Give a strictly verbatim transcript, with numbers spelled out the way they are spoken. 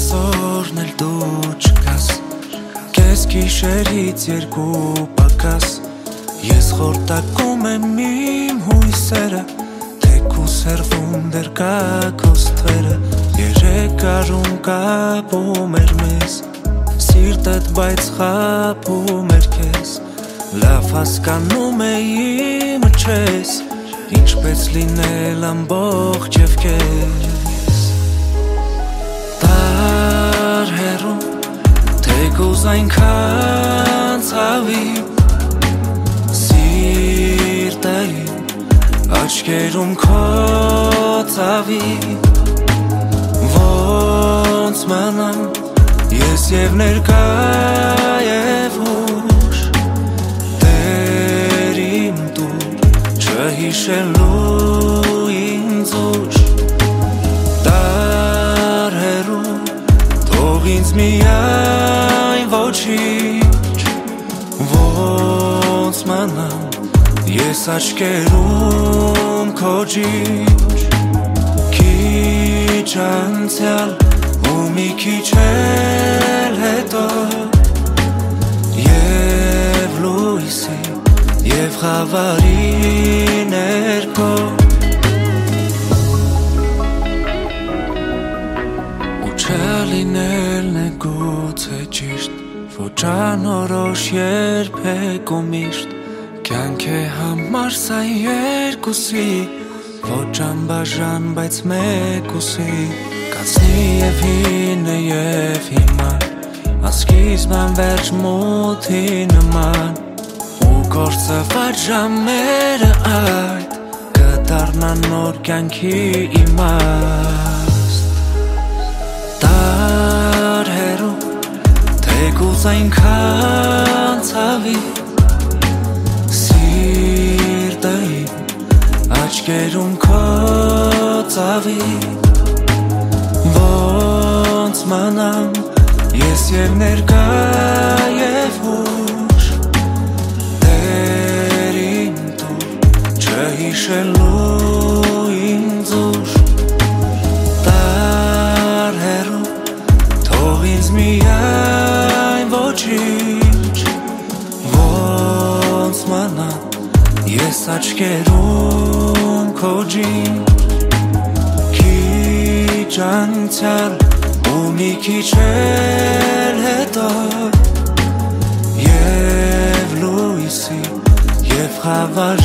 այսօրն էլ դու չկաս Կես գիշերից երկու պակաս Ես խորտակում եմ իմ հույսերը Թեկուս հեռվում դեռ կա քո ստվերը Երեկ արուն կապում էր մեզ Սիրտդ բայց խաբում էր քեզ Լավ հասկանում է իմը չես Ինչպես լինել ամբողջ և կեզ Տար հեռու Թեկուզ այնքան ցավի Սիրտը իմ աչքերում քո ցավի Ոնց մնամ ես և ներկա և ուշ Տեր իմ դուր չհիշելու ինձ ուշ Տար հեռու թող ինձ միայն ոչինչ Ոնց մնամ ես աչքերում քո ջինջ Քիչ անցյալ ու մի քիչ էլ հետո Եվ լույսի և խավարի ներքո Ու չլինելն է գուցե ճիշտ Ոչ անորոշ երբեք ու միշտ Կյանք է համար սա երկուսի Ոչ անբաժան բայց մեկուսի Կացնի և հինը և հիմար Ասկիզբան վերջ մութի նման Ու կործված ժամերը այդ Կդառնան նոր կյանքի իմաստ Տար հեռու Թեկուզ այնքան ցավի Սիրտը իմ աչքերում քո ցավի Ոնց մնամ ես և ներկա և ուշ Տեր իմ դուր չհիշելու ինձ ուշ Տար հեռու թող ինձ միայն ոչինչ Ոնց մնամ ես աչքերում քո ջինջ Քիչ անցյալ ու մի քիչ էլ հետո Եվ լույսի և խավարի